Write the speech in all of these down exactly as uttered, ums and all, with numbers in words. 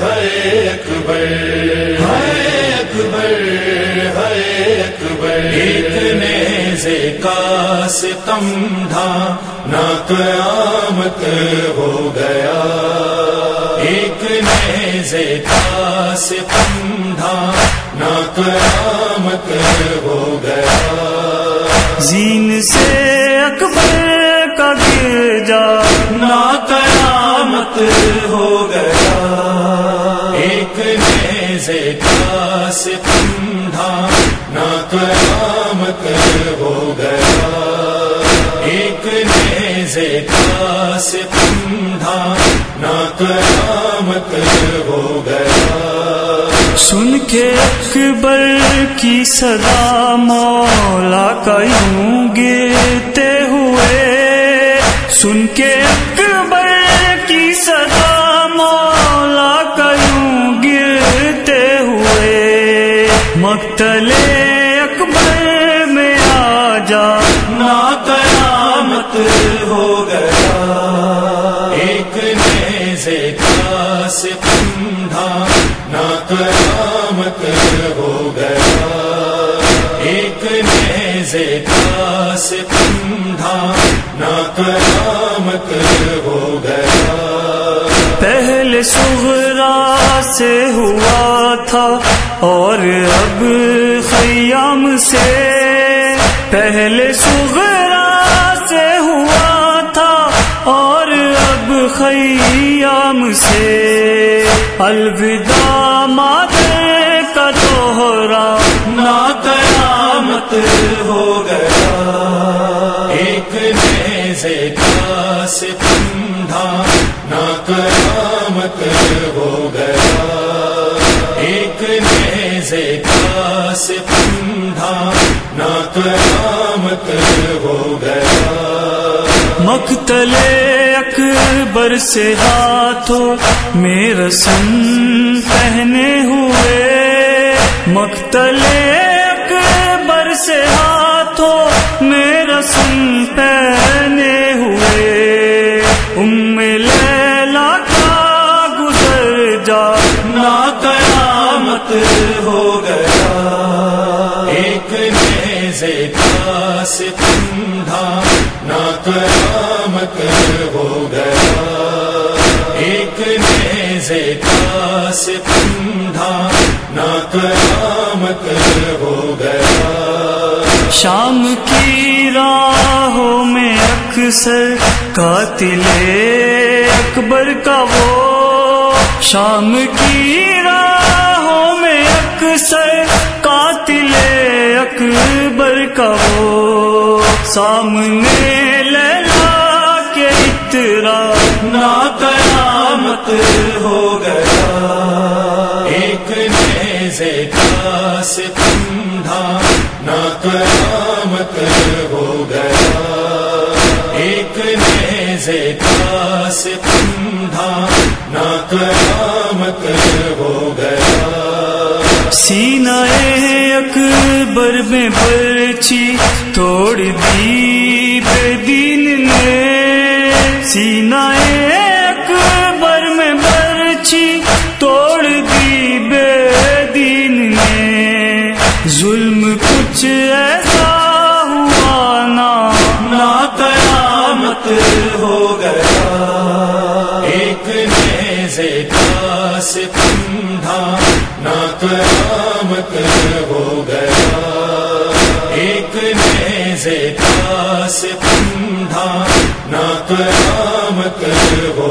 ہے اکبر ہے اکبر ہے اکبر، ایک نیزے کا ستم ڈھا نہ قیامت ہو گیا، ایک نیزے کا ستم ڈھا نہ قیامت ہو گیا، زین سے اکبر کا گر جا نہ قیامت ہو گیا، ایک نیزے کا ستم ڈھا نہ قیامت ہو گیا، ایک نیزے کا ستم ڈھا نہ قیامت ہو گیا، سن کے اکبر کی صدا مولا کا یوں گرتے ہوئے، سن کے اکبر کی صدا مولا کا یوں گرتے ہوئے، مقتل اکبر میں آ جا نہ قیامت ہو گیا، ایک نیزے کا ستم ڈھا نہ قیامت ہو گیا، ایک نیزے کا ستم ڈھا نہ قیامت ہو گیا، پہلے صغرا سے ہوا تھا اور اب خیام سے، پہلے صغرا سے ہوا تھا اور اب خیام سے، الوداع مادر کا دوہرا نہ قیامت ہو گیا، ایک نیزے کا ستم ڈھا نہ قیامت ہو گیا، ایک نیزے کا ستم ڈھا نہ قیامت ہو گیا، مقتل اکبر سے ہاتھوں میں رسم پہنے ہوئے، مقتل اکبر سے ہاتھوں میں رسم پہنے ہوئے، ام لیلا کا گزر جا نہ قیامت ہو گیا، ایک نیزے کا ستم ڈھا نہ قیامت ہو گیا، ایک نیزے کا ستم ڈھا نہ قیامت ہو گیا، شام کی راہوں میں اکثر قاتل اکبر کا وہ، شام کی راہوں میں اکثر قاتل اکبر کا وہ، سامنے لیلا کے اترا نہ قیامت ہو گیا، ایک نیزے کا ستم ڈھا نہ قیامت ہو گیا، ایک نیزے کا ستم ڈھا نہ قیامت ہو گیا، سینہ اکبر میں برچی توڑ دی بے دین نے، سینہ اکبر میں برچی توڑ دی بے دین نے، ظلم کچھ ایسا ہوا نا نہ قیامت ہو گیا، ایک نیزے کا ستم ڈھا نہ قیامت ہو گیا، ایک نیزے کا ستم ڈھا نہ قیامت ہو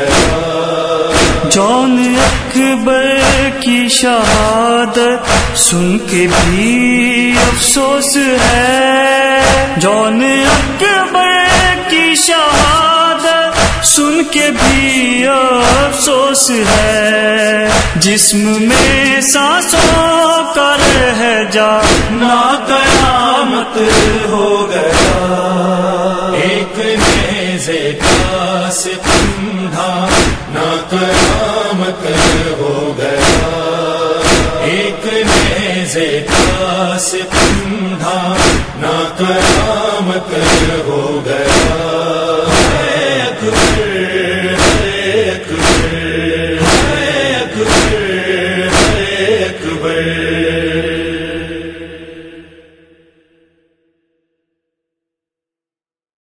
گیا، جون اکبر کی شہادت سن کے بھی افسوس ہے، جون اکبر کی شہادت سن کے بھی افسوس ہے، جسم میں سانسوں کا رہ جا نہ قیامت ہو گیا، ایک نیزے کا ستم ڈھا نہ قیامت ہو گیا، ایک نیزے کا ستم ڈھا نہ قیامت ہو